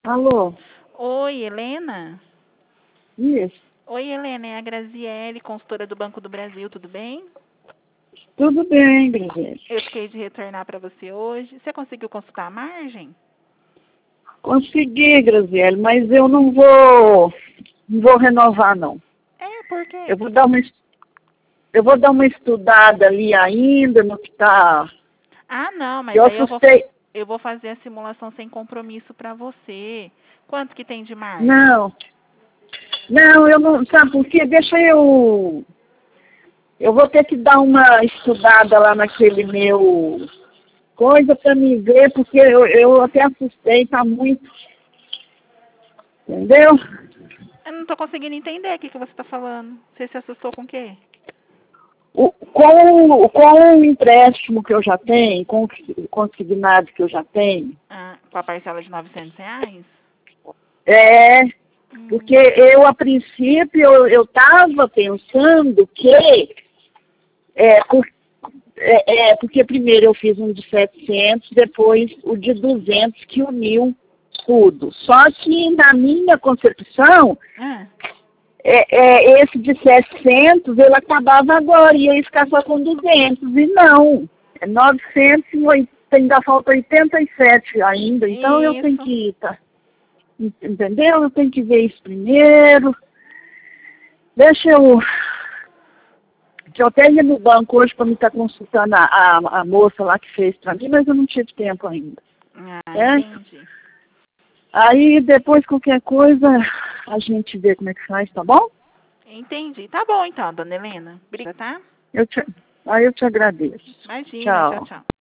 Alô? Oi, Helena? Isso. Oi, Helena, é a Graziele, consultora do Banco do Brasil, tudo bem? Tudo bem, Graziele. Eu fiquei de retornar para você hoje. Você conseguiu consultar a margem? Consegui, Graziele, mas eu não vou renovar, não. Por quê? Eu vou dar uma estudada ali ainda no que tá. Ah, não, mas Eu aí assustei. eu vou fazer a simulação sem compromisso para você. Quanto que tem de margem? Não, eu não. Sabe por quê? Deixa eu. Eu vou ter que dar uma estudada lá naquele meu coisa para me ver, porque eu até assustei, tá muito. Entendeu? Eu não estou conseguindo entender o que você está falando. Você se assustou com o quê? Com o empréstimo que eu já tenho, com o consignado que eu já tenho, Com a parcela de R$ 900? porque eu, a princípio, eu estava pensando que, porque primeiro eu fiz um de 700, depois o de 200, que uniu tudo. Só que, na minha concepção, esse de 700, ele acabava agora, ia ficar só com 200, e não, 980, ainda falta 87 ainda, então eu tenho que, entendeu? Eu tenho que ver isso primeiro. Deixa eu, que eu até ia no banco hoje para me estar consultando a moça lá que fez para mim, mas eu não tive tempo ainda. Entendi. Aí depois qualquer coisa a gente vê como é que faz, tá bom? Entendi. Tá bom então, dona Helena. Obrigada, tá? Aí eu te agradeço. Imagina, Tchau. tchau, tchau.